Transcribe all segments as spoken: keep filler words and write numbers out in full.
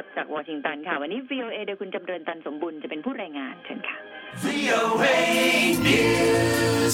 จากวอชิงตันค่ะวันนี้ วี โอ เอ โดยคุณจำเริญตันสมบุญจะเป็นผู้รายงานเชิญค่ะ วี โอ เอ News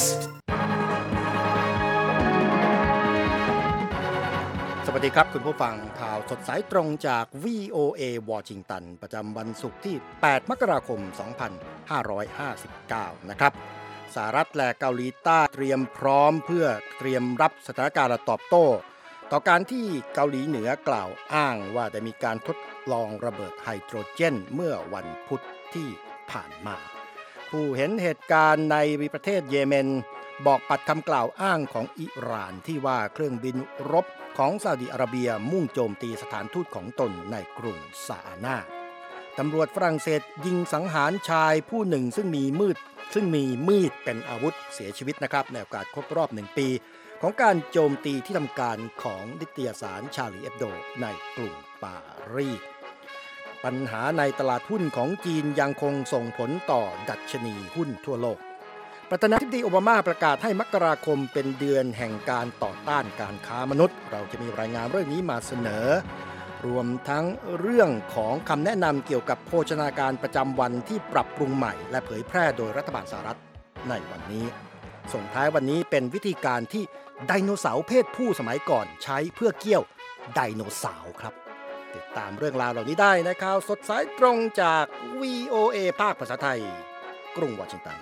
สวัสดีครับคุณผู้ฟังข่าวสดสายตรงจาก วี โอ เอ วอชิงตันประจำวันศุกร์ที่ แปด มกราคม สองพันห้าร้อยห้าสิบเก้า นะครับสหรัฐและเกาหลีใต้เตรียมพร้อมเพื่อเตรียมรับสถานการณ์และตอบโต้ต่อการที่เกาหลีเหนือกล่าวอ้างว่าได้มีการทดลองระเบิดไฮโดรเจนเมื่อวันพุธที่ผ่านมาผู้เห็นเหตุการณ์ในประเทศเยเมนบอกปัดคำกล่าวอ้างของอิหร่านที่ว่าเครื่องบินรบของซาอุดิอาระเบียมุ่งโจมตีสถานทูตของตนในกรุงซาอานาตำรวจฝรั่งเศสยิงสังหารชายผู้หนึ่งซึ่งมีมืดซึ่งมีมีดเป็นอาวุธเสียชีวิตนะครับในโอกาสครบรอบหนึ่งปีของการโจมตีที่ทำการของนิตยสารชาลีเอบโดในกรุงปารีสปัญหาในตลาดหุ้นของจีนยังคงส่งผลต่อดัชนีหุ้นทั่วโลกประธานาธิบดีโอบามาประกาศให้มกราคมเป็นเดือนแห่งการต่อต้านการค้ามนุษย์เราจะมีรายงานเรื่องนี้มาเสนอรวมทั้งเรื่องของคำแนะนำเกี่ยวกับโภชนาการประจำวันที่ปรับปรุงใหม่และเผยแพร่โดยรัฐบาลสหรัฐในวันนี้ส่งท้ายวันนี้เป็นวิธีการที่ไดโนเสาร์เพศผู้สมัยก่อนใช้เพื่อเกี่ยวไดโนเสาร์ครับติดตามเรื่องราวเหล่านี้ได้ในข่าวสดสายตรงจาก วี โอ เอ ภาคภาษาไทยกรุงวอชิงตัน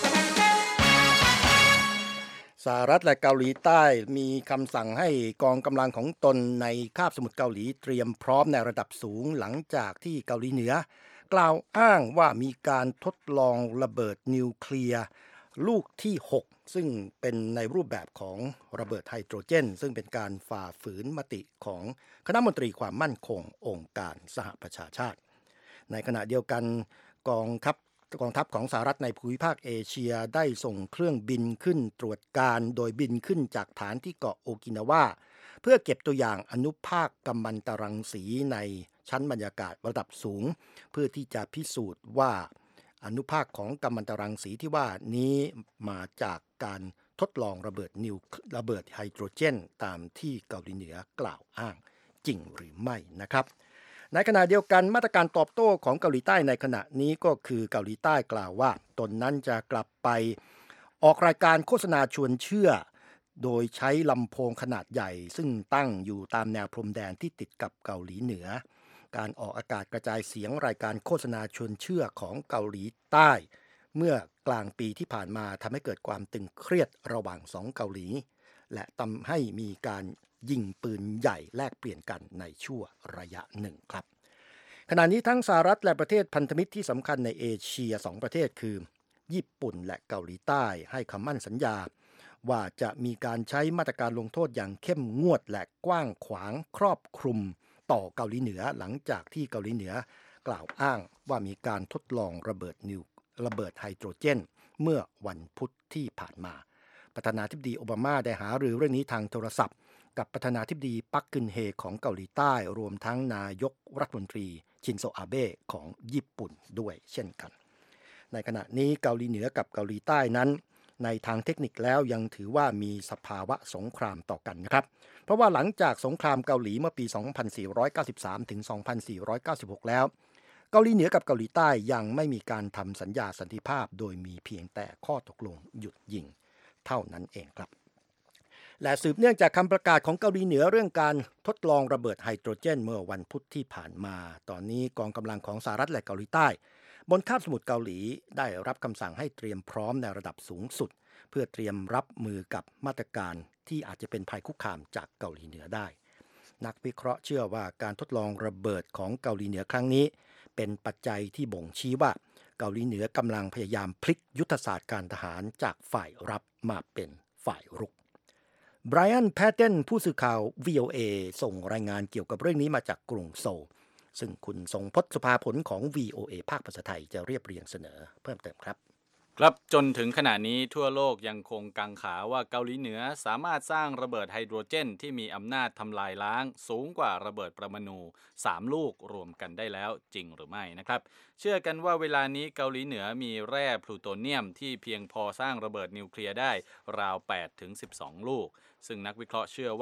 สหรัฐและเกาหลีใต้มีคำสั่งให้กองกำลังของตนในคาบสมุทรเกาหลีเตรียมพร้อมในระดับสูงหลังจากที่เกาหลีเหนือกล่าวอ้างว่ามีการทดลองระเบิดนิวเคลียร์ลูกที่หกซึ่งเป็นในรูปแบบของระเบิดไฮโดรเจนซึ่งเป็นการฝ่าฝืนมติของคณะมนตรีความมั่นคงองค์การสหประชาชาติในขณะเดียวกันกองทัพกองทัพของสหรัฐในภูมิภาคเอเชียได้ส่งเครื่องบินขึ้นตรวจการโดยบินขึ้นจากฐานที่เกาะโอกินาวาเพื่อเก็บตัวอย่างอนุภาคกัมมันตรังสีในชั้นบรรยากาศระดับสูงเพื่อที่จะพิสูจน์ว่าอนุภาคของกัมมันตรังสีที่ว่านี้มาจากการทดลองระเบิดนิวระเบิดไฮโดรเจนตามที่เกาหลีเหนือกล่าวอ้างจริงหรือไม่นะครับในขณะเดียวกันมาตรการตอบโต้ของเกาหลีใต้ในขณะนี้ก็คือเกาหลีใต้กล่าวว่าตนนั้นจะกลับไปออกรายการโฆษณาชวนเชื่อโดยใช้ลำโพงขนาดใหญ่ซึ่งตั้งอยู่ตามแนวพรมแดนที่ติดกับเกาหลีเหนือการออกอากาศกระจายเสียงรายการโฆษณาชวนเชื่อของเกาหลีใต้เมื่อกลางปีที่ผ่านมาทำให้เกิดความตึงเครียดระหว่างสองเกาหลีและทำให้มีการยิงปืนใหญ่แลกเปลี่ยนกันในชั่วระยะหนึ่งครับขณะนี้ทั้งสหรัฐและประเทศพันธมิตรที่สำคัญในเอเชียสองประเทศคือญี่ปุ่นและเกาหลีใต้ให้คำมั่นสัญญาว่าจะมีการใช้มาตรการลงโทษอย่างเข้มงวดและกว้างขวางครอบคลุมต่อเกาหลีเหนือหลังจากที่เกาหลีเหนือกล่าวอ้างว่ามีการทดลองระเบิดนิวระเบิดไฮโดรเจนเมื่อวันพุธที่ผ่านมาประธานาธิบดีโอบามาได้หารือเรื่องนี้ทางโทรศัพท์กับประธานาธิบดีปักกึนเฮของเกาหลีใต้รวมทั้งนายกรัฐมนตรีชินโซอาเบะของญี่ปุ่นด้วยเช่นกันในขณะนี้เกาหลีเหนือกับเกาหลีใต้นั้นในทางเทคนิคแล้วยังถือว่ามีสภาวะสงครามต่อกันนะครับเพราะว่าหลังจากสงครามเกาหลีเมื่อปี สองพันสี่ร้อยเก้าสิบสาม ถึง สองพันสี่ร้อยเก้าสิบหก แล้วเกาหลีเหนือกับเกาหลีใต้ยังไม่มีการทำสัญญาสันติภาพโดยมีเพียงแต่ข้อตกลงหยุดยิงเท่านั้นเองครับและสืบเนื่องจากคำประกาศของเกาหลีเหนือเรื่องการทดลองระเบิดไฮโดรเจนเมื่อวันพุธที่ผ่านมาตอนนี้กองกำลังของสหรัฐและเกาหลีใต้บนคาบสมุทรเกาหลีได้รับคำสั่งให้เตรียมพร้อมในระดับสูงสุดเพื่อเตรียมรับมือกับมาตรการที่อาจจะเป็นภัยคุกคามจากเกาหลีเหนือได้นักวิเคราะห์เชื่อว่าการทดลองระเบิดของเกาหลีเหนือครั้งนี้เป็นปัจจัยที่บ่งชี้ว่าเกาหลีเหนือกำลังพยายามพลิกยุทธศาสตร์การทหารจากฝ่ายรับมาเป็นฝ่ายรุกไบรอัน แพตเทนผู้สื่อข่าว วี โอ เอ ส่งรายงานเกี่ยวกับเรื่องนี้มาจากกรุงโซลซึ่งคุณทรงพจน์สุภาผลของ วี โอ เอ ภาคภาษาไทยจะเรียบเรียงเสนอเพิ่มเติมครับครับจนถึงขณะนี้ทั่วโลกยังคงกังขาว่าเกาหลีเหนือสามารถสร้างระเบิดไฮโดรเจนที่มีอำนาจทำลายล้างสูงกว่าระเบิดปรมาณูสามลูกรวมกันได้แล้วจริงหรือไม่นะครับเชื่อกันว่าเวลานี้เกาหลีเหนือมีแร่พลูโตเนียมที่เพียงพอสร้างระเบิดนิวเคลียร์ได้ราว แปดถึงสิบสอง ลูกซึ่งนักวิเคราะห์เชื่อว่า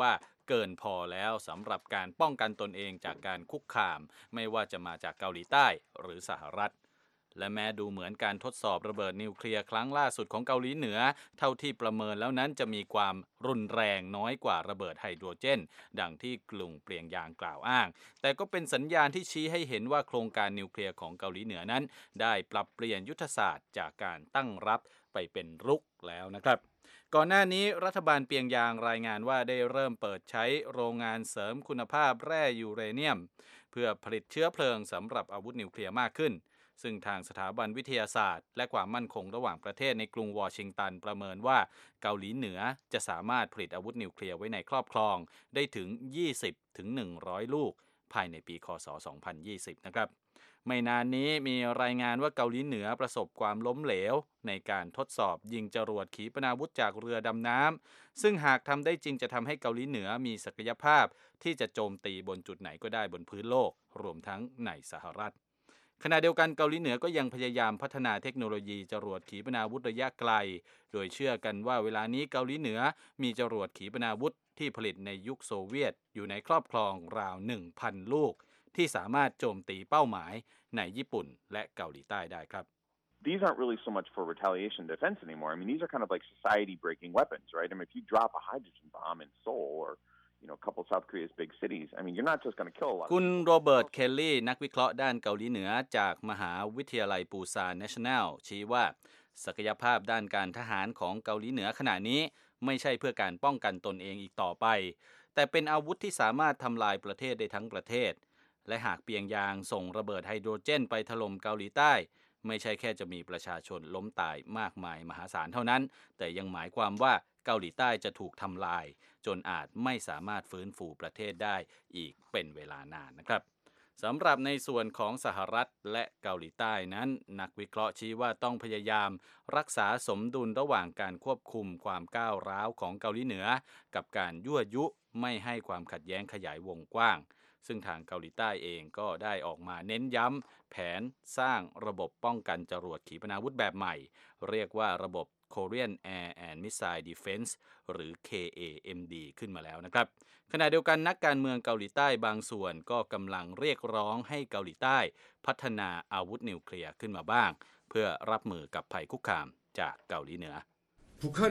เกินพอแล้วสำหรับการป้องกันตนเองจากการคุกคามไม่ว่าจะมาจากเกาหลีใต้หรือสหรัฐและแม้ดูเหมือนการทดสอบระเบิดนิวเคลียร์ครั้งล่าสุดของเกาหลีเหนือเท่าที่ประเมินแล้วนั้นจะมีความรุนแรงน้อยกว่าระเบิดไฮโดรเจนดังที่กลุ่มเปลี่ยนยางกล่าวอ้างแต่ก็เป็นสัญญาณที่ชี้ให้เห็นว่าโครงการนิวเคลียร์ของเกาหลีเหนือนั้นได้ปรับเปลี่ยนยุทธศาสตร์จากการตั้งรับไปเป็นรุกแล้วนะครับก่อนหน้านี้รัฐบาลเปียงยางรายงานว่าได้เริ่มเปิดใช้โรงงานเสริมคุณภาพแร่ยูเรเนียมเพื่อผลิตเชื้อเพลิงสำหรับอาวุธนิวเคลียร์มากขึ้นซึ่งทางสถาบันวิทยาศาสตร์และความมั่นคงระหว่างประเทศในกรุงวอชิงตันประเมินว่าเกาหลีเหนือจะสามารถผลิตอาวุธนิวเคลียร์ไว้ในครอบครองได้ถึง ยี่สิบถึงหนึ่งร้อย ลูกภายในปีค.ศ. สองพันยี่สิบนะครับไม่นานนี้มีรายงานว่าเกาหลีเหนือประสบความล้มเหลวในการทดสอบยิงจรวดขีปนาวุธจากเรือดำน้ำซึ่งหากทำได้จริงจะทำให้เกาหลีเหนือมีศักยภาพที่จะโจมตีบนจุดไหนก็ได้บนพื้นโลกรวมทั้งในสหรัฐขณะเดียวกันเกาหลีเหนือก็ยังพยายามพัฒนาเทคโนโลยีจรวดขีปนาวุธระยะไกลโดยเชื่อกันว่าเวลานี้เกาหลีเหนือมีจรวดขีปนาวุธที่ผลิตในยุคโซเวียตอยู่ในครอบครองราว หนึ่งพัน ลูกที่สามารถโจมตีเป้าหมายในญี่ปุ่นและเกาหลีใต้ได้ครับ These aren't really so much for retaliation defense anymore. I mean, these are kind of like society-breaking weapons, right? I mean, if you drop a hydrogen bomb in Seoul or you know, a couple of South Korea's big cities. I mean, you're not just going to kill a lot. คุณโรเบิร์ตเคลลี่นักวิเคราะห์ด้านเกาหลีเหนือจากมหาวิทยาลัยปูซาน National ชี้ว่าศักยภาพด้านการทหารของเกาหลีเหนือขณะนี้ไม่ใช่เพื่อการป้องกันตนเองอีกต่อไปแต่เป็นอาวุธที่สามารถทำลายประเทศได้ทั้งประเทศและหากเปียงยางส่งระเบิดไฮโดรเจนไปถล่มเกาหลีใต้ไม่ใช่แค่จะมีประชาชนล้มตายมากมายมหาศาลเท่านั้นแต่ยังหมายความว่าเกาหลีใต้จะถูกทำลายจนอาจไม่สามารถฟื้นฟูประเทศได้อีกเป็นเวลานานนะครับสำหรับในส่วนของสหรัฐและเกาหลีใต้นั้นนักวิเคราะห์ชี้ว่าต้องพยายามรักษาสมดุลระหว่างการควบคุมความก้าวร้าวของเกาหลีเหนือกับการยั่วยุไม่ให้ความขัดแย้งขยายวงกว้างซึ่งทางเกาหลีใต้เองก็ได้ออกมาเน้นย้ำแผนสร้างระบบป้องกันจรวดขีปนาวุธแบบใหม่เรียกว่าระบบ Korean Air and Missile Defense หรือ เค เอ เอ็ม ดี ขึ้นมาแล้วนะครับขณะเดียวกันนักการเมืองเกาหลีใต้บางส่วนก็กำลังเรียกร้องให้เกาหลีใต้พัฒนาอาวุธนิวเคลียร์ขึ้นมาบ้างเพื่อรับมือกับภัยคุกคามจากเกาหลีเหนือ 북한의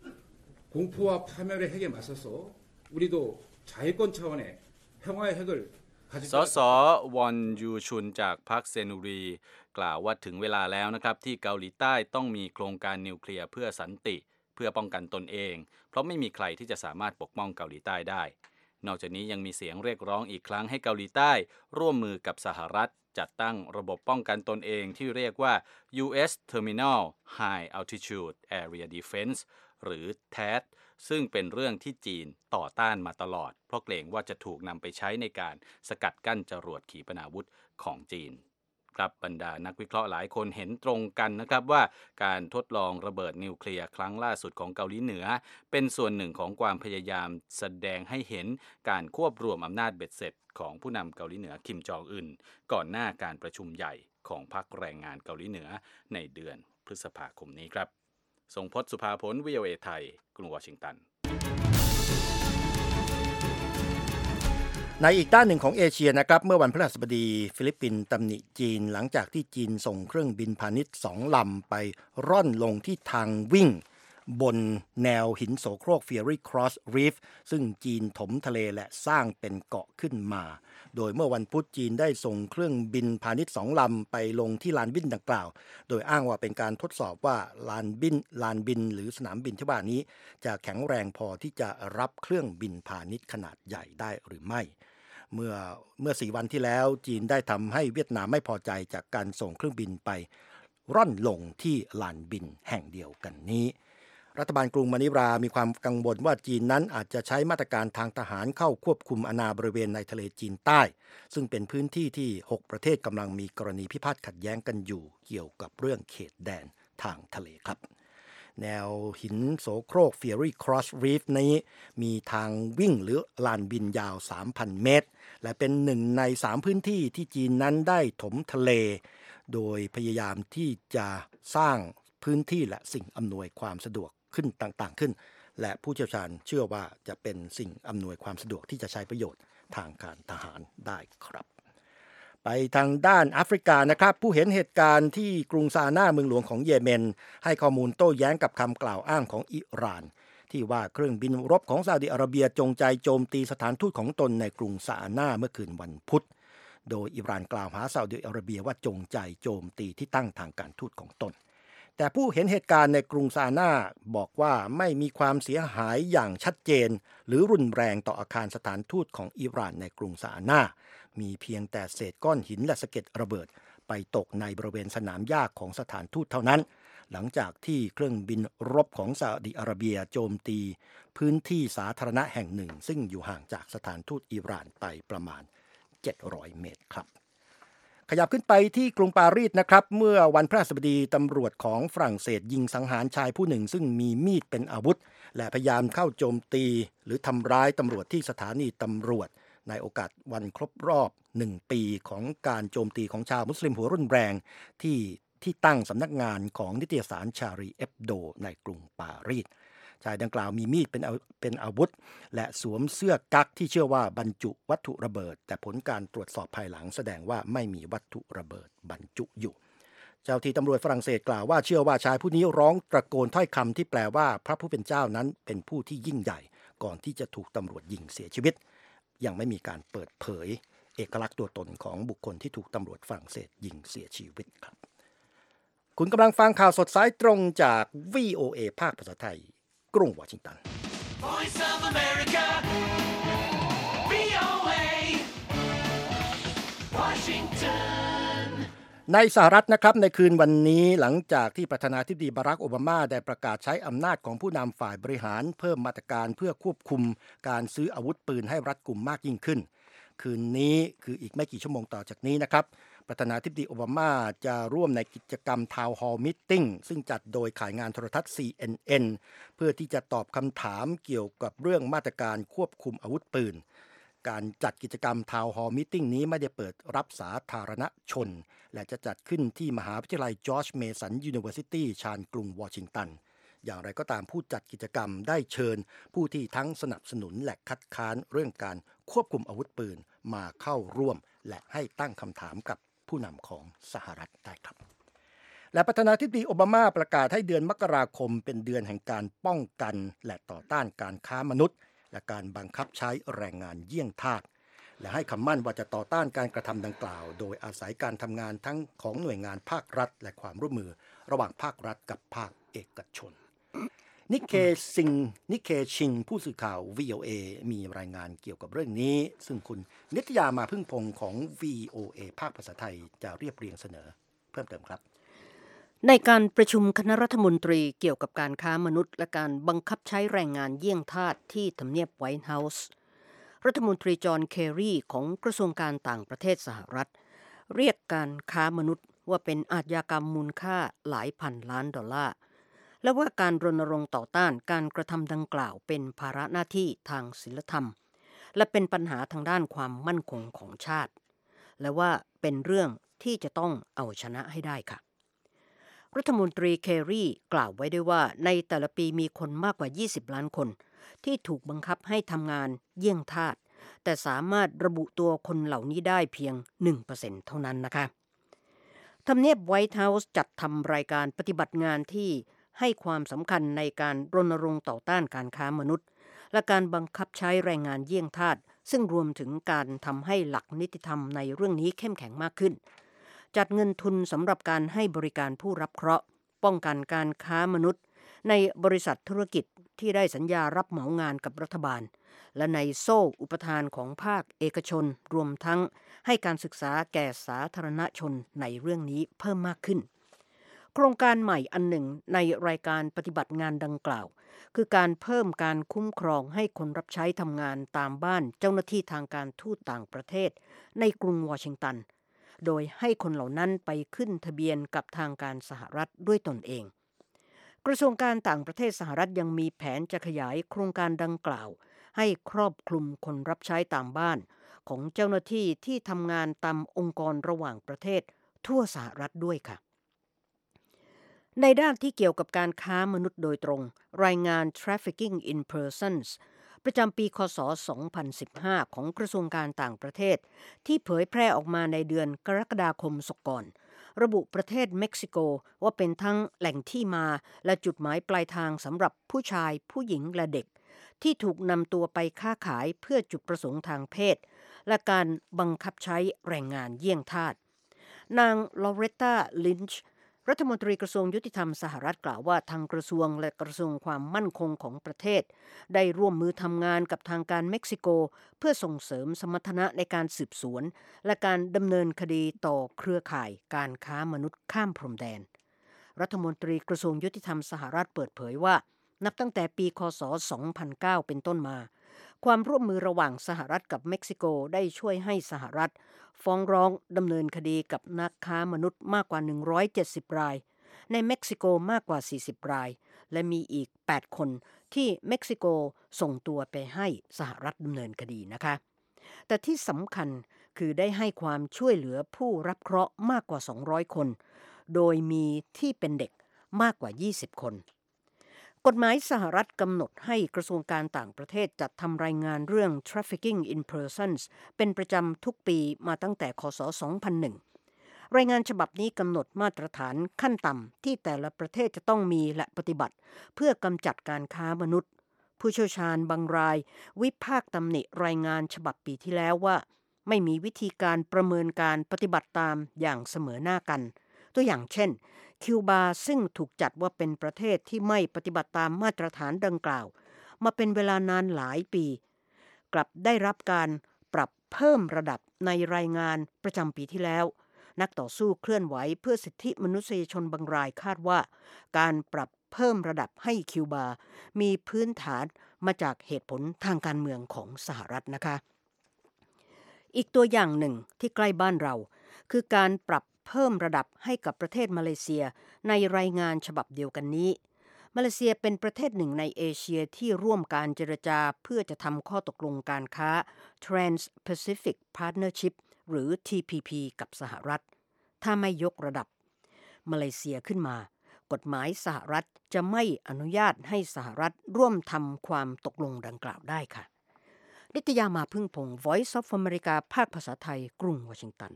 공포와 파멸의 핵에 맞서서 우리도 자위권 차원의 평화의 핵을 สสวอนยูชุนจากพรรคเซนูรีกล่าวว่าถึงเวลาแล้วนะครับที่เกาหลีใต้ต้องมีโครงการนิวเคลียร์เพื่อสันติเพื่อป้องกันตนเองเพราะไม่มีใครที่จะสามารถปกป้องเกาหลีใต้ได้นอกจากนี้ยังมีเสียงเรียกร้องอีกครั้งให้เกาหลีใต้ร่วมมือกับสหรัฐจัดตั้งระบบป้องกันตนเองที่เรียกว่า ยู เอส Terminal High Altitude Area Defense หรือ ที เอ ดี ซึ่งเป็นเรื่องที่จีนต่อต้านมาตลอดเพราะเกรงว่าจะถูกนำไปใช้ในการสกัดกั้นจรวดขีปนาวุธของจีนครับบรรดานักวิเคราะห์หลายคนเห็นตรงกันนะครับว่าการทดลองระเบิดนิวเคลียร์ครั้งล่าสุดของเกาหลีเหนือเป็นส่วนหนึ่งของความพยายามแสดงให้เห็นการควบรวมอำนาจเบ็ดเสร็จของผู้นำเกาหลีเหนือคิมจองอึนก่อนหน้าการประชุมใหญ่ของพรรคแรงงานเกาหลีเหนือในเดือนพฤษภาคมนี้ครับทรงพจน์สุภาผล วี โอ เอ ไทยกรุงวอชิงตันในอีกด้านหนึ่งของเอเชียนะครับเมื่อวันพฤหัสบดีฟิลิปปินส์ตำหนิจีนหลังจากที่จีนส่งเครื่องบินพาณิชย์สองลำไปร่อนลงที่ทางวิ่งบนแนวหินโสโครก Fiery Cross Reef ซึ่งจีนถมทะเลและสร้างเป็นเกาะขึ้นมาโดยเมื่อวันพุธจีนได้ส่งเครื่องบินพาณิชย์สองลำไปลงที่ลานบินดังกล่าวโดยอ้างว่าเป็นการทดสอบว่าลานบินลานบินหรือสนามบินที่ว่านี้จะแข็งแรงพอที่จะรับเครื่องบินพาณิชย์ขนาดใหญ่ได้หรือไม่เมื่อเมื่อสี่วันที่แล้วจีนได้ทำให้เวียดนามไม่พอใจจากการส่งเครื่องบินไปร่อนลงที่ลานบินแห่งเดียวกันนี้รัฐบาลกรุงมะนิรามีความกังวลว่าจีนนั้นอาจจะใช้มาตรการทางทหารเข้าควบคุมอาณาบริเวณในทะเลจีนใต้ซึ่งเป็นพื้นที่ที่หกประเทศกำลังมีกรณีพิพาทขัดแย้งกันอยู่เกี่ยวกับเรื่องเขตแดนทางทะเลครับแนวหินโสโครก Fiery Cross Reef นี้มีทางวิ่งหรือลานบินยาว สามพัน เมตรและเป็นหนึ่งในสามพื้นที่ที่จีนนั้นได้ถมทะเลโดยพยายามที่จะสร้างพื้นที่และสิ่งอำนวยความสะดวกขึ้นต่างๆขึ้นและผู้เชี่ยวชาญเชื่อว่าจะเป็นสิ่งอำนวยความสะดวกที่จะใช้ประโยชน์ทางการทหารได้ครับไปทางด้านแอฟริกานะครับผู้เห็นเหตุการณ์ที่กรุงซานาเมืองหลวงของเยเมนให้ข้อมูลโต้แย้งกับคำกล่าวอ้างของอิหร่านที่ว่าเครื่องบินรบของซาอุดิอาระเบียจงใจโจมตีสถานทูตของตนในกรุงซานาเมื่อคืนวันพุธโดยอิหร่านกล่าวหาซาอุดิอาระเบียว่าจงใจโจมตีที่ตั้งทางการทูตของตนแต่ผู้เห็นเหตุการณ์ในกรุงซานาบอกว่าไม่มีความเสียหายอย่างชัดเจนหรือรุนแรงต่ออาคารสถานทูตของอิหร่านในกรุงซานามีเพียงแต่เศษก้อนหินและสะเก็ดระเบิดไปตกในบริเวณสนามหญ้าของสถานทูตเท่านั้นหลังจากที่เครื่องบินรบของซาอุดิอาระเบียโจมตีพื้นที่สาธารณะแห่งหนึ่งซึ่งอยู่ห่างจากสถานทูตอิหร่านไปประมาณเจ็ดร้อยเมตรครับขยับขึ้นไปที่กรุงปารีสนะครับเมื่อวันพฤหัสบดีตำรวจของฝรั่งเศสยิงสังหารชายผู้หนึ่งซึ่งมีมีดเป็นอาวุธและพยายามเข้าโจมตีหรือทำร้ายตำรวจที่สถานีตำรวจในโอกาสวันครบรอบหนึ่งปีของการโจมตีของชาวมุสลิมหัวรุนแรงที่ที่ตั้งสำนักงานของนิตยสารชารีเอฟโดในกรุงปารีสชายดังกล่าวมีมีดเป็นเป็นอาวุธและสวมเสื้อกั๊กที่เชื่อว่าบรรจุวัตถุระเบิดแต่ผลการตรวจสอบภายหลังแสดงว่าไม่มีวัตถุระเบิดบรรจุอยู่เจ้าที่ตำรวจฝรั่งเศสกล่าวว่าเชื่อว่าชายผู้นี้ร้องตะโกนถ้อยคำที่แปลว่าพระผู้เป็นเจ้านั้นเป็นผู้ที่ยิ่งใหญ่ก่อนที่จะถูกตำรวจยิงเสียชีวิตยังไม่มีการเปิดเผยเอกลักษณ์ตัวตนของบุคคลที่ถูกตำรวจฝรั่งเศสยิงเสียชีวิตครับคุณกำลังฟังข่าวสดสายตรงจาก วี โอ เอ ภาคภาษาไทยกรุงวอชิงตัน Voice of America วี โอ เอ Washington ในสหรัฐนะครับในคืนวันนี้หลังจากที่ประธานาธิบดีบารักโอบามาได้ประกาศใช้อำนาจของผู้นำฝ่ายบริหารเพิ่มมาตรการเพื่อควบคุมการซื้ออาวุธปืนให้รัดกุมมากยิ่งขึ้นคืนนี้คืออีกไม่กี่ชั่วโมงต่อจากนี้นะครับประธานาธิบดีโอบามาจะร่วมในกิจกรรม Town Hall Meeting ซึ่งจัดโดยข่ายงานโทรทัศน์ ซี เอ็น เอ็น เพื่อที่จะตอบคำถามเกี่ยวกับเรื่องมาตรการควบคุมอาวุธปืนการจัดกิจกรรม Town Hall Meeting นี้ไม่ได้เปิดรับสาธารณชนและจะจัดขึ้นที่มหาวิทยาลัยจอร์จเมสันยูนิเวอร์ซิตี้ชานกรุงวอชิงตันอย่างไรก็ตามผู้จัดกิจกรรมได้เชิญผู้ที่ทั้งสนับสนุนและคัดค้านเรื่องการควบคุมอาวุธปืนมาเข้าร่วมและให้ตั้งคำถามกับผู้นำของสหรัฐได้ครับและประธานาธิบดีโอบามาประกาศให้เดือนมกราคมเป็นเดือนแห่งการป้องกันและต่อต้านการค้ามนุษย์และการบังคับใช้แรงงานเยี่ยงทาสและให้คำมั่นว่าจะต่อต้านการกระทำดังกล่าวโดยอาศัยการทำงานทั้งของหน่วยงานภาครัฐและความร่วมมือระหว่างภาครัฐกับภาคเอกชนนิเคซิงนิเคชิงผู้สื่อข่าว วี โอ เอ มีรายงานเกี่ยวกับเรื่องนี้ซึ่งคุณนิตยามาพึ่งพงศ์ของ วี โอ เอ ภาคภาษาไทยจะเรียบเรียงเสนอเพิ่มเติมครับในการประชุมคณะรัฐมนตรีเกี่ยวกับการค้ามนุษย์และการบังคับใช้แรงงานเยี่ยงทาสที่ทำเนียบไวท์เฮาส์รัฐมนตรีจอห์นเคอรีของกระทรวงการต่างประเทศสหรัฐเรียกการค้ามนุษย์ว่าเป็นอาชญากรรมมูลค่าหลายพันล้านดอลลาร์และว่าการรณรงค์ต่อต้านการกระทำดังกล่าวเป็นภาระหน้าที่ทางศีลธรรมและเป็นปัญหาทางด้านความมั่นคงของชาติและว่าเป็นเรื่องที่จะต้องเอาชนะให้ได้ค่ะรัฐมนตรีเคอรีกล่าวไว้ด้วยว่าในแต่ละปีมีคนมากกว่ายี่สิบล้านคนที่ถูกบังคับให้ทำงานเยี่ยงทาสแต่สามารถระบุตัวคนเหล่านี้ได้เพียง หนึ่งเปอร์เซ็นต์ เท่านั้นนะคะทำเนียบไวท์เฮาส์จัดทำรายการปฏิบัติงานที่ให้ความสำคัญในการรณรงค์ต่อต้านการค้ามนุษย์และการบังคับใช้แรงงานเยี่ยงทาสซึ่งรวมถึงการทำให้หลักนิติธรรมในเรื่องนี้เข้มแข็งมากขึ้นจัดเงินทุนสำหรับการให้บริการผู้รับเคราะห์ป้องกันการค้ามนุษย์ในบริษัทธุรกิจที่ได้สัญญารับเหมางานกับรัฐบาลและในโซ่อุปทานของภาคเอกชนรวมทั้งให้การศึกษาแก่สาธารณชนในเรื่องนี้เพิ่มมากขึ้นโครงการใหม่อันหนึ่งในรายการปฏิบัติงานดังกล่าวคือการเพิ่มการคุ้มครองให้คนรับใช้ทำงานตามบ้านเจ้าหน้าที่ทางการทูตต่างประเทศในกรุงวอชิงตันโดยให้คนเหล่านั้นไปขึ้นทะเบียนกับทางการสหรัฐด้วยตนเองกระทรวงการต่างประเทศสหรัฐยังมีแผนจะขยายโครงการดังกล่าวให้ครอบคลุมคนรับใช้ตามบ้านของเจ้าหน้าที่ที่ทำงานตามองค์กรระหว่างประเทศทั่วสหรัฐด้วยค่ะในด้านที่เกี่ยวกับการค้ามนุษย์โดยตรงรายงาน Trafficking in Persons ประจำปีคศสองพันสิบห้าของกระทรวงการต่างประเทศที่เผยแพร่ออกมาในเดือนกรกฎาคมศกก่อนระบุประเทศเม็กซิโกว่าเป็นทั้งแหล่งที่มาและจุดหมายปลายทางสำหรับผู้ชายผู้หญิงและเด็กที่ถูกนำตัวไปค้าขายเพื่อจุดประสงค์ทางเพศและการบังคับใช้แรงงานเยี่ยงทาสนางลอเรตตาลินช์รัฐมนตรีกระทรวงยุติธรรมสหรัฐกล่าวว่าทางกระทรวงและกระทรวงความมั่นคงของประเทศได้ร่วมมือทำงานกับทางการเม็กซิโกเพื่อส่งเสริมสมรรถนะในการสืบสวนและการดำเนินคดีต่อเครือข่ายการค้ามนุษย์ข้ามพรมแดนรัฐมนตรีกระทรวงยุติธรรมสหรัฐเปิดเผยว่านับตั้งแต่ปีคศสองพันเก้าเป็นต้นมาความร่วมมือระหว่างสหรัฐกับเม็กซิโกได้ช่วยให้สหรัฐฟ้องร้องดำเนินคดีกับนักค้ามนุษย์มากกว่าหนึ่งร้อยเจ็ดสิบรายในเม็กซิโกมากกว่าสี่สิบรายและมีอีกแปดคนที่เม็กซิโกส่งตัวไปให้สหรัฐดำเนินคดีนะคะแต่ที่สำคัญคือได้ให้ความช่วยเหลือผู้รับเคราะห์มากกว่าสองร้อยคนโดยมีที่เป็นเด็กมากกว่ายี่สิบคนกฎหมายสหรัฐกำหนดให้กระทรวงการต่างประเทศจัดทำรายงานเรื่อง Trafficking in Persons เป็นประจำทุกปีมาตั้งแต่คศสองพันหนึ่งรายงานฉบับนี้กำหนดมาตรฐานขั้นต่ำที่แต่ละประเทศจะต้องมีและปฏิบัติเพื่อกำจัดการค้ามนุษย์ผู้เชี่ยวชาญบางรายวิพากษ์ตำหนิรายงานฉบับปีที่แล้วว่าไม่มีวิธีการประเมินการปฏิบัติตามอย่างเสมอหน้ากันตัวอย่างเช่นคิวบาซึ่งถูกจัดว่าเป็นประเทศที่ไม่ปฏิบัติตามมาตรฐานดังกล่าวมาเป็นเวลานานหลายปีกลับได้รับการปรับเพิ่มระดับในรายงานประจำปีที่แล้วนักต่อสู้เคลื่อนไหวเพื่อสิทธิมนุษยชนบางรายคาดว่าการปรับเพิ่มระดับให้คิวบามีพื้นฐานมาจากเหตุผลทางการเมืองของสหรัฐนะคะอีกตัวอย่างหนึ่งที่ใกล้บ้านเราคือการปรับเพิ่มระดับให้กับประเทศมาเลเซียในรายงานฉบับเดียวกันนี้มาเลเซียเป็นประเทศหนึ่งในเอเชียที่ร่วมการเจรจาเพื่อจะทำข้อตกลงการค้า Trans-Pacific Partnership หรือ ที พี พี กับสหรัฐถ้าไม่ยกระดับมาเลเซียขึ้นมากฎหมายสหรัฐจะไม่อนุญาตให้สหรัฐร่วมทำความตกลงดังกล่าวได้ค่ะนิตยามาพึ่งพงศ์ Voice of America ภาคภาษาไทยกรุงวอชิงตัน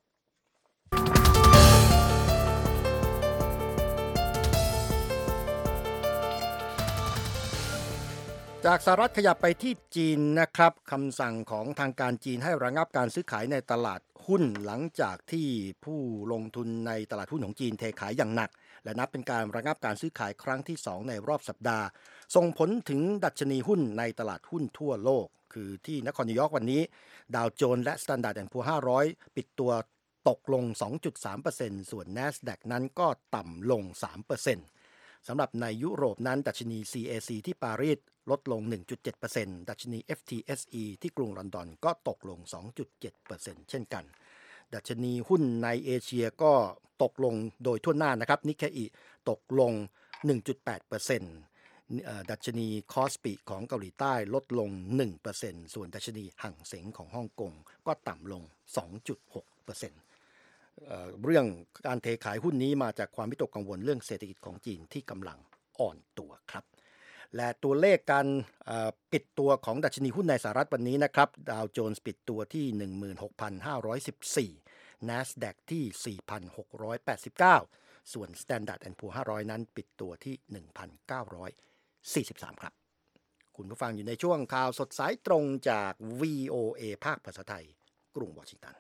จากสหรัฐขยับไปที่จีนนะครับคำสั่งของทางการจีนให้ระงับการซื้อขายในตลาดหุ้นหลังจากที่ผู้ลงทุนในตลาดหุ้นของจีนเทขายอย่างหนักและนับเป็นการระงับการซื้อขายครั้งที่สองในรอบสัปดาห์ส่งผลถึงดัชนีหุ้นในตลาดหุ้นทั่วโลกคือที่นครนิวยอร์กวันนี้ดาวโจนส์และ Standard แอนด์ Poor's ห้าร้อยปิดตัวตกลง สองจุดสามเปอร์เซ็นต์ ส่วน NASDAQ นั้นก็ต่ำลง สามเปอร์เซ็นต์สำหรับในยุโรปนั้นดัชนี ซี เอ ซี ที่ปารีสลดลง หนึ่งจุดเจ็ดเปอร์เซ็นต์ ดัชนี เอฟ ที เอส อี ที่กรุงลอนดอนก็ตกลง สองจุดเจ็ดเปอร์เซ็นต์ เช่นกันดัชนีหุ้นในเอเชียก็ตกลงโดยทั่วหน้านะครับนิกเกอิตกลง หนึ่งจุดแปดเปอร์เซ็นต์ ดัชนีคอสปิของเกาหลีใต้ลดลง หนึ่งเปอร์เซ็นต์ ส่วนดัชนีหั่งเส็งของฮ่องกงก็ต่ำลง สองจุดหกเปอร์เซ็นต์เอ่อ เรื่องการเทขายหุ้นนี้มาจากความวิตกกังวลเรื่องเศรษฐกิจของจีนที่กำลังอ่อนตัวครับและตัวเลขการปิดตัวของดัชนีหุ้นในสหรัฐวันนี้นะครับดาวโจนส์ปิดตัวที่ หนึ่งหมื่นหกพันห้าร้อยสิบสี่ NASDAQ ที่ สี่พันหกร้อยแปดสิบเก้า ส่วน Standard แอนด์ Poor's ห้าร้อยนั้นปิดตัวที่ หนึ่งพันเก้าร้อยสี่สิบสาม ครับคุณผู้ฟังอยู่ในช่วงข่าวสดสายตรงจาก วี โอ เอ ภาคภาษาไทยกรุงวอชิงตัน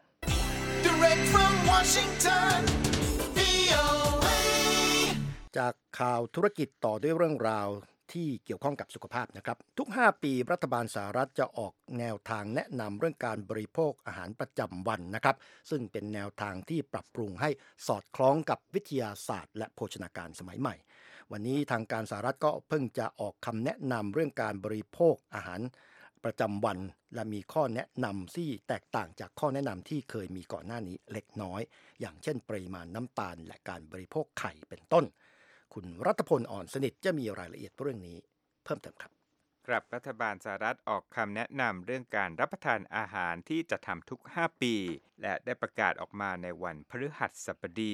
Direct from Washington วี โอ เอ จากข่าวธุรกิจต่อด้วยเรื่องราวที่เกี่ยวข้องกับสุขภาพนะครับทุกห้าปีรัฐบาลสหรัฐจะออกแนวทางแนะนำเรื่องการบริโภคอาหารประจำวันนะครับซึ่งเป็นแนวทางที่ปรับปรุงให้สอดคล้องกับวิทยาศาสตร์และโภชนาการสมัยใหม่วันนี้ทางการสหรัฐก็เพิ่งจะออกคำแนะนำเรื่องการบริโภคอาหารประจำวันและมีข้อแนะนำที่แตกต่างจากข้อแนะนำที่เคยมีก่อนหน้านี้เล็กน้อยอย่างเช่นปริมาณน้ำตาลและการบริโภคไข่เป็นต้นคุณรัฐพลอ่อนสนิทจะมีรายละเอียดเรื่องนี้เพิ่มเติมครับครับรัฐบาลสหรัฐออกคำแนะนำเรื่องการรับประทานอาหารที่จะทำทุกห้าปีและได้ประกาศออกมาในวันพฤหัสบดี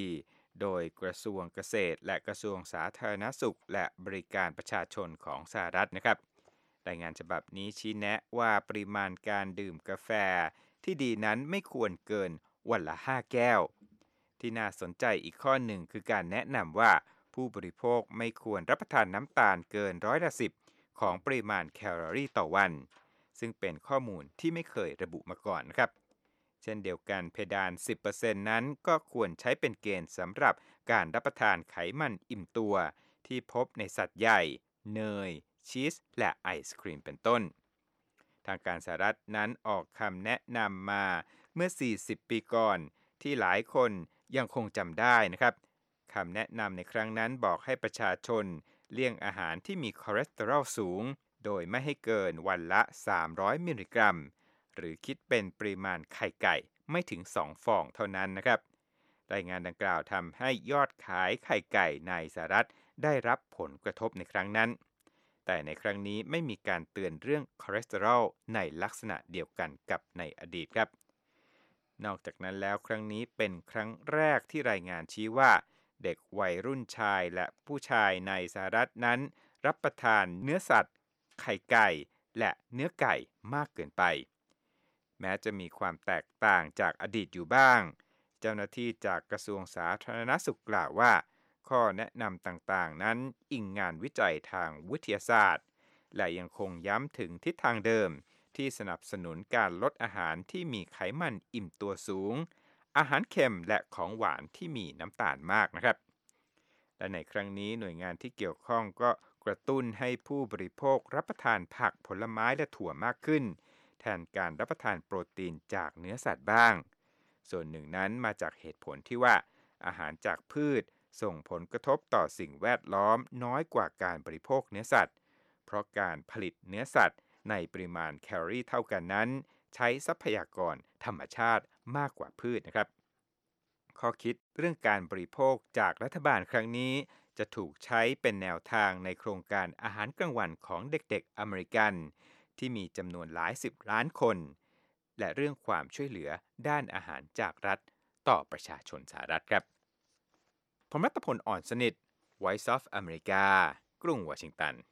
โดยกระทรวงเกษตรและกระทรวงสาธารณสุขและบริการประชาชนของสหรัฐนะครับรายงานฉบับนี้ชี้แนะว่าปริมาณการดื่มกาแฟที่ดีนั้นไม่ควรเกินวันละห้าแก้วที่น่าสนใจอีกข้อหนึ่งคือการแนะนำว่าผู้บริโภคไม่ควรรับประทานน้ำตาลเกินร้อยละสิบของปริมาณแคลอรี่ต่อวันซึ่งเป็นข้อมูลที่ไม่เคยระบุมาก่อนนะครับเช่นเดียวกันเพดาน สิบเปอร์เซ็นต์ นั้นก็ควรใช้เป็นเกณฑ์สำหรับการรับประทานไขมันอิ่มตัวที่พบในสัตว์ใหญ่เนยชีสและไอศกรีมเป็นต้นทางการสหรัฐนั้นออกคำแนะนำมาเมื่อสี่สิบปีก่อนที่หลายคนยังคงจำได้นะครับคำแนะนำในครั้งนั้นบอกให้ประชาชนเลี่ยงอาหารที่มีคอเลสเตอรอลสูงโดยไม่ให้เกินวันละสามร้อยมิลลิกรัมหรือคิดเป็นปริมาณไข่ไก่ไม่ถึงสองฟองเท่านั้นนะครับรายงานดังกล่าวทำให้ยอดขายไข่ไก่ในสหรัฐได้รับผลกระทบในครั้งนั้นแต่ในครั้งนี้ไม่มีการเตือนเรื่องคอเลสเตอรอลในลักษณะเดียวกันกับในอดีตครับนอกจากนั้นแล้วครั้งนี้เป็นครั้งแรกที่รายงานชี้ว่าเด็กวัยรุ่นชายและผู้ชายในสหรัฐนั้นรับประทานเนื้อสัตว์ไข่ไก่และเนื้อไก่มากเกินไปแม้จะมีความแตกต่างจากอดีตอยู่บ้างเจ้าหน้าที่จากกระทรวงสาธารณสุขกล่าวว่าข้อแนะนำต่างๆนั้นอิงงานวิจัยทางวิทยาศาสตร์และยังคงย้ำถึงทิศทางเดิมที่สนับสนุนการลดอาหารที่มีไขมันอิ่มตัวสูงอาหารเค็มและของหวานที่มีน้ำตาลมากนะครับและในครั้งนี้หน่วยงานที่เกี่ยวข้องก็กระตุ้นให้ผู้บริโภครับประทานผักผลไม้และถั่วมากขึ้นแทนการรับประทานโปรตีนจากเนื้อสัตว์บ้างส่วนหนึ่งนั้นมาจากเหตุผลที่ว่าอาหารจากพืชส่งผลกระทบต่อสิ่งแวดล้อมน้อยกว่าการบริโภคเนื้อสัตว์เพราะการผลิตเนื้อสัตว์ในปริมาณแคลอรี่เท่ากันนั้นใช้ทรัพยากรธรรมชาติมากกว่าพืชนะครับข้อคิดเรื่องการบริโภคจากรัฐบาลครั้งนี้จะถูกใช้เป็นแนวทางในโครงการอาหารกลางวันของเด็กๆอเมริกันที่มีจำนวนหลายสิบล้านคนและเรื่องความช่วยเหลือด้านอาหารจากรัฐต่อประชาชนสหรัฐครับผมรัตพล อ่อนสนิท Voice of America กรุงวอชิงตัน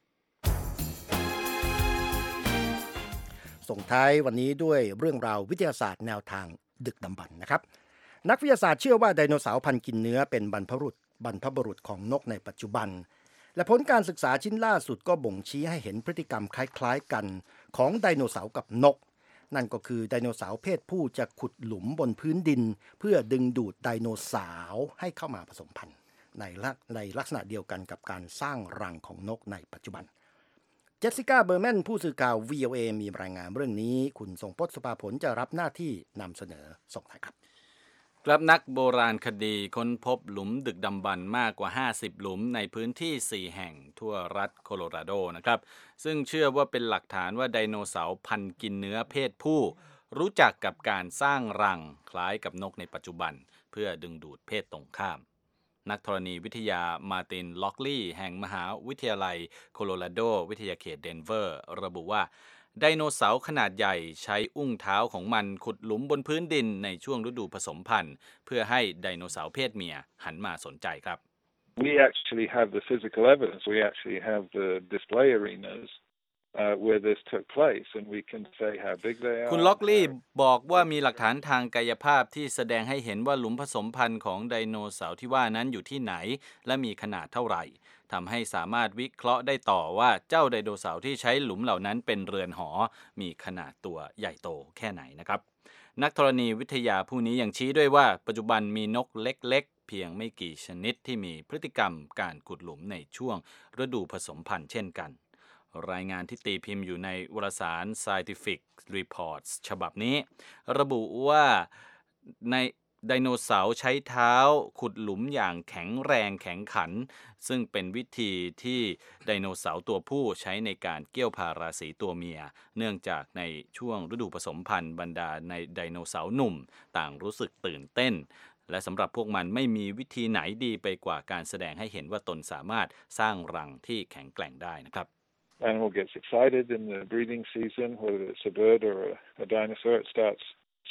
ส่งท้ายวันนี้ด้วยเรื่องราววิทยาศาสตร์แนวทางดึกดำบรรพ์นะครับนักวิทยาศาสตร์เชื่อว่าไดโนเสาร์พันธุ์กินเนื้อเป็นบรรพบุรุษบรรพบุรุษของนกในปัจจุบันและผลการศึกษาชิ้นล่าสุดก็บ่งชี้ให้เห็นพฤติกรรมคล้ายๆกันของไดโนเสาร์กับนกนั่นก็คือไดโนเสาร์เพศผู้จะขุดหลุมบนพื้นดินเพื่อดึงดูดไดโนเสาร์ให้เข้ามาผสมพันธุ์ในลักในลักษณะเดียวกันกับการสร้างรังของนกในปัจจุบันเจสสิก้าเบอร์แมนผู้สื่อข่าว วี โอ เอ มีรายงานเรื่องนี้คุณทรงพจน์ สุภาผลจะรับหน้าที่นำเสนอส่งท้ายครับครับนักโบราณคดีค้นพบหลุมดึกดำบรรพ์มากกว่าห้าสิบหลุมในพื้นที่สี่แห่งทั่วรัฐโคโลราโดนะครับซึ่งเชื่อว่าเป็นหลักฐานว่าไดโนเสาร์พันธุ์กินเนื้อเพศผู้รู้จักกับการสร้างรังคล้ายกับนกในปัจจุบันเพื่อดึงดูดเพศตรงข้ามนักธรณีวิทยามาร์ติน ล็อกลีย์แห่งมหาวิทยาลัยโคโลราโดวิทยาเขตเดนเวอร์ระบุว่าไดโนเสาร์ขนาดใหญ่ใช้อุ้งเท้าของมันขุดหลุมบนพื้นดินในช่วงฤดูผสมพันธุ์เพื่อให้ไดโนเสาร์เพศเมียหันมาสนใจครับ We actually have the physical evidence. We actually have the display arenas uh, where this took place, and we can say how big they are. คุณล็อกลีย์บอกว่ามีหลักฐานทางกายภาพที่แสดงให้เห็นว่าหลุมผสมพันธุ์ของไดโนเสาร์ที่ว่านั้นอยู่ที่ไหนและมีขนาดเท่าไหร่ทำให้สามารถวิเคราะห์ได้ต่อว่าเจ้าไดโนเสาร์ที่ใช้หลุมเหล่านั้นเป็นเรือนหอมีขนาดตัวใหญ่โตแค่ไหนนะครับนักธรณีวิทยาผู้นี้ยังชี้ด้วยว่าปัจจุบันมีนกเล็กๆเพียงไม่กี่ชนิดที่มีพฤติกรรมการขุดหลุมในช่วงฤดูผสมพันธุ์เช่นกันรายงานที่ตีพิมพ์อยู่ในวารสาร Scientific Reports ฉบับนี้ระบุว่าในไดโนเสาร์ใช้เท้าขุดหลุมอย่างแข็งแรงแข็งขันซึ่งเป็นวิธีที่ไดโนเสาร์ตัวผู้ใช้ในการเกี่ยวพาราสีตัวเมียเนื่องจากในช่วงฤดูผสมพันธุ์บรรดาในไดโนเสาร์หนุ่มต่างรู้สึกตื่นเต้นและสำหรับพวกมันไม่มีวิธีไหนดีไปกว่าการแสดงให้เห็นว่าตนสามารถสร้างรังที่แข็งแกร่งได้นะครับ Animal gets excited in the breeding season, whether it's a bird or a, a dinosaur, it starts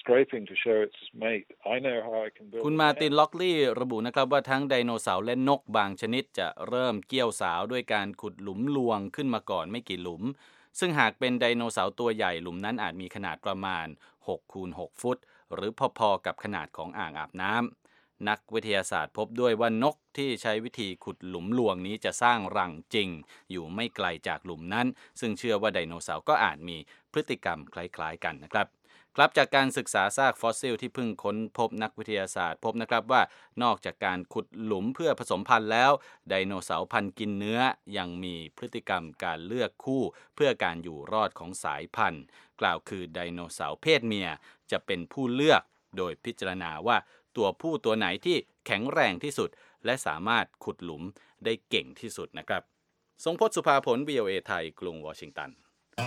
scraping to show its mate. I know how I can build. คุณมาร์ตินล็อกลี่ระบุนะครับว่าทั้งไดโนเสาร์และนกบางชนิดจะเริ่มเกี่ยวสาวด้วยการขุดหลุมลวงขึ้นมาก่อนไม่กี่หลุมซึ่งหากเป็นไดโนเสาร์ตัวใหญ่หลุมนั้นอาจมีขนาดประมาณหกคูณหกฟุตหรือพอๆกับขนาดของอ่างอาบน้ำนักวิทยาศาสตร์พบด้วยว่านกที่ใช้วิธีขุดหลุมลวงนี้จะสร้างรังจริงอยู่ไม่ไกลจากหลุมนั้นซึ่งเชื่อว่าไดโนเสาร์ก็อาจมีพฤติกรรมคล้ายๆกันนะครับครับจากการศึกษาซากฟอสซิลที่เพิ่งค้นพบนักวิทยาศาสตร์พบนะครับว่านอกจากการขุดหลุมเพื่อผสมพันธุ์แล้วไดโนเสาร์พันธุ์กินเนื้อยังมีพฤติกรรมการเลือกคู่เพื่อการอยู่รอดของสายพันธุ์กล่าวคือไดโนเสาร์เพศเมียจะเป็นผู้เลือกโดยพิจารณาว่าตัวผู้ตัวไหนที่แข็งแรงที่สุดและสามารถขุดหลุมได้เก่งที่สุดนะครับทรงพจน์สุภาผล วี โอ เอ ไทยกรุงวอชิงตัน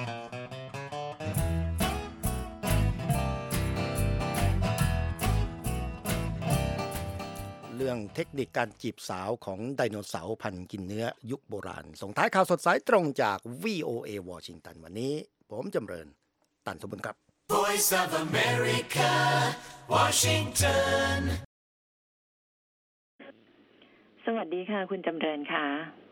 เรื่องเทคนิคการจีบสาวของไดโนเสาร์พันธุ์กินเนื้อยุคโบราณส่งท้ายข่าวสดสายตรงจาก วี โอ เอ วอชิงตันวันนี้ผมจำเริญตันสมบูรณ์ครับ Voice of America Washington สวัสดีค่ะคุณจำเริญค่ะ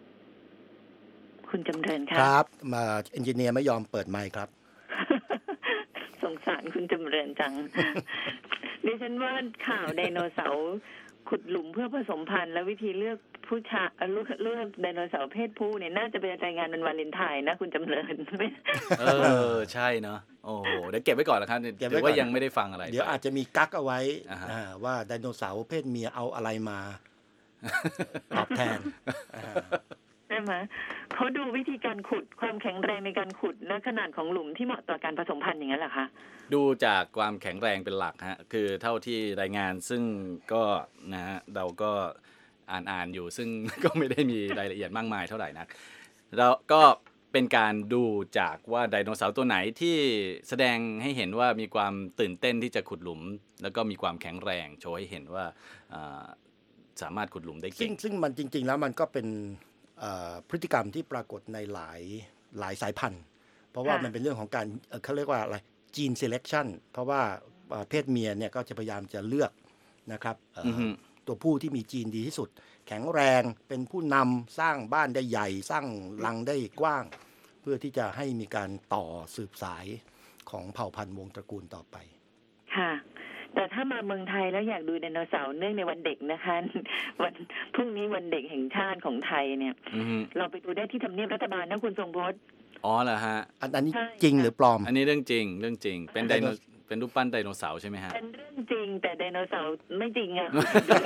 คุณจำเริญค่ะครับมาเอนจิเนียร์ไม่ยอมเปิดไมค์ครับสงสารคุณจำเริญจัง ดิฉันว่าข่าวไดโนเสาร์ขุดหลุมเพื่อผสมพันธุ์และวิธีเลือกผู้ชายเลือกเลือกไดโนเสาร์เพศผู้เนี่ยน่าจะเป็นรายงานวันวาเลนไทน์นะคุณจำเริญเออใช่เนาะโอ้โหเดี๋ยวเก็บไว้ก่อนละครับถือว่ายังไม่ได้ฟังอะไรเดี๋ยวอาจจะมีกั๊กเอาไว้ว่าไดโนเสาร์เพศเมียเอาอะไรมาตอบแทนใช่ไหมเขาดูวิธีการขุดความแข็งแรงในการขุดและขนาดของหลุมที่เหมาะต่อการผสมพันธุ์อย่างนั้นเหรอคะดูจากความแข็งแรงเป็นหลักฮะคือเท่าที่รายงานซึ่งก็นะฮะเราก็อ่านๆอยู่ซึ่งก็ไม่ได้มีรายละเอียดมากมายเท่าไหร่นักเราก็เป็นการดูจากว่าไดโนเสาร์ตัวไหนที่แสดงให้เห็นว่ามีความตื่นเต้นที่จะขุดหลุมแล้วก็มีความแข็งแรงโชว์ให้เห็นว่าสามารถขุดหลุมได้เก่งซึ่งซึ่งมันจริงๆแล้วมันก็เป็นพฤติกรรมที่ปรากฏในหลายหลายสายพันธุ์เพราะว่ามันเป็นเรื่องของการเขาเรียกว่าอะไร gene selection เพราะว่าเพศเมียเนี่ยก็จะพยายามจะเลือกนะครับตัวผู้ที่มีจีนดีที่สุดแข็งแรงเป็นผู้นำสร้างบ้านได้ใหญ่สร้างรังได้กว้างเพื่อที่จะให้มีการต่อสืบสายของเผ่าพันธุ์วงตระกูลต่อไปค่ะแต่ถ้ามาเมืองไทยแล้วอยากดูไดโนเสาร์เนื่องในวันเด็กนะคะวันพรุ่งนี้วันเด็กแห่งชาติของไทยเนี่ยเราไปดูได้ที่ทำเนียบรัฐบาลนะคุณทรงพจน์อ๋อเหรอฮะอันนี้จริงหรือปลอมอันนี้เรื่องจริงเรื่องจริงเป็นไดโนเป็นรูปปั้นไดโนเสาร์ใช่ไหมฮะเป็นเรื่องจริงแต่ไดโนเสาร์ไม่จริงอ่ะ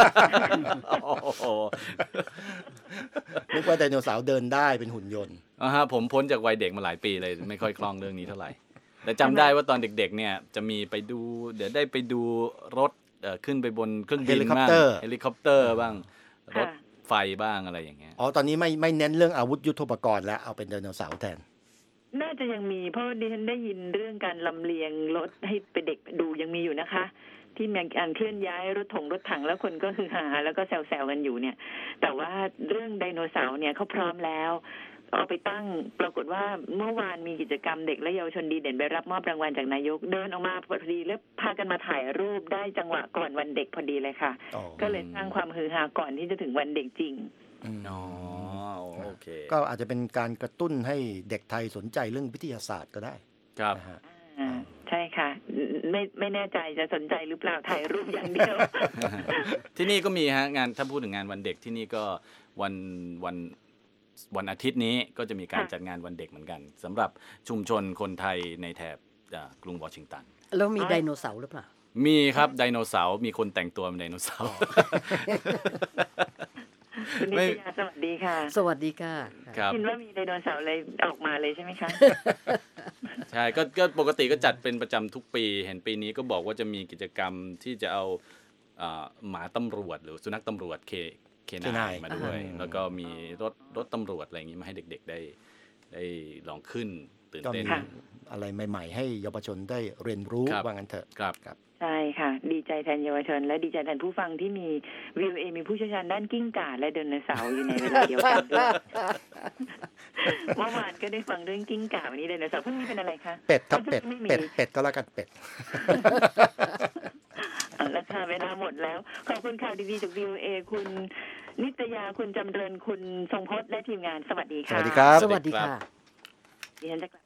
นึกว่าไดโนเสาร์เดินได้เป็นหุ่นยนต์อ๋อฮะผมพ้นจากวัยเด็กมาหลายปีเลยไม่ค่อยคล่องเรื่องนี้เท่าไหร่แต่จำได้ว่าตอนเด็กๆเนี่ยจะมีไปดูเดี๋ยวได้ไปดูรถขึ้นไปบนเครื่องบินบ้างเฮลิคอปเตอร์บ้างรถไฟบ้างอะไรอย่างเงี้ยอ๋อตอนนี้ไม่ไม่เน้นเรื่องอาวุธยุทโธปกรณ์แล้วเอาเป็นไดโนเสาร์แทนน่าจะยังมีเพราะดิฉันได้ยินเรื่องการลำเลียงรถให้ไปเด็กดูยังมีอยู่นะคะที่มีการเคลื่อนย้ายรถถงรถถังแล้วคนก็ฮือฮาแล้วก็แซวๆกันอยู่เนี่ยแต่ว่าเรื่องไดโนเสาร์เนี่ยเขาพร้อมแล้วเอาไปตั้งปรากฏว่าเมื่อวานมีกิจกรรมเด็กและเยาวชนดีเด่นไปรับมอบรางวัลจากนายกเดินออกมาพอดีแล้วพากันมาถ่ายรูปได้จังหวะก่อนวันเด็กพอดีเลยค่ะก็เลยสร้างความฮือฮาก่อนที่จะถึงวันเด็กจริงอ๋อโอเคก็อาจจะเป็นการกระตุ้นให้เด็กไทยสนใจเรื่องวิทยาศาสตร์ก็ได้ครับใช่ค่ะไม่ไม่แน่ใจจะสนใจหรือเปล่าถ่ายรูปอย่างเดียวที่นี่ก็มีฮะงานถ้าพูดถึงงานวันเด็กที่นี่ก็วันวันวันอาทิตย์นี้ก็จะมีการจัดงานวันเด็กเหมือนกันสำหรับชุมชนคนไทยในแถบกรุงวอชิงตันแล้วมีไดโนเสาร์หรือเปล่ามีครับไดโนเสาร์มีคนแต่งตัวเป็นไดโนเสาร์คุณนิตยาสวัสดีค่ะสวัสดีค่ะคิดว่ามีไดโนเสาร์อะไรออกมาเลยใช่ไหมคะใช่ก็ก็ปกติก็จัดเป็นประจำทุกปีเห็นปีนี้ก็บอกว่าจะมีกิจกรรมที่จะเอาหมาตำรวจหรือสุนัขตำรวจเคเคนายมาด้วยแล้วก็มีรถรถตำรวจอะไรอย่างนี้มาให้เด็กๆได้ได้ลองขึ้นตื่นก็เต้นมีอะไรใหม่ๆให้เยาวชนได้เรียนรู้ครับว่างั้นเถอะครับครับใช่ค่ะ ดีใจแทนเยาวชนและดีใจแทนผู้ฟังที่มี วี โอ เอ มีผู้เชี่ยวชาญด้านกิ้งก่าและไดโนเสาร์อยู่ในเวลาเดียวกันด้วยเมื่อวานก็ได้ฟังเรื่องกิ้งก่าวันนี้ไดโนเสาร์พรุ่งนี้เป็นอะไรคะเป็ดครับเป็ดไม่มีเป็ดเป็ดก็แล้วกันเป็ดเอาละค่ะเวลาหมดแล้วขอบคุณข่าวดีๆจาก วี โอ เอ คุณนิตยาคุณจำเริญคุณทรงพจน์และทีมงานสวัสดีค่ะสวัสดีครับสวัสดีค่ะดิฉันจะ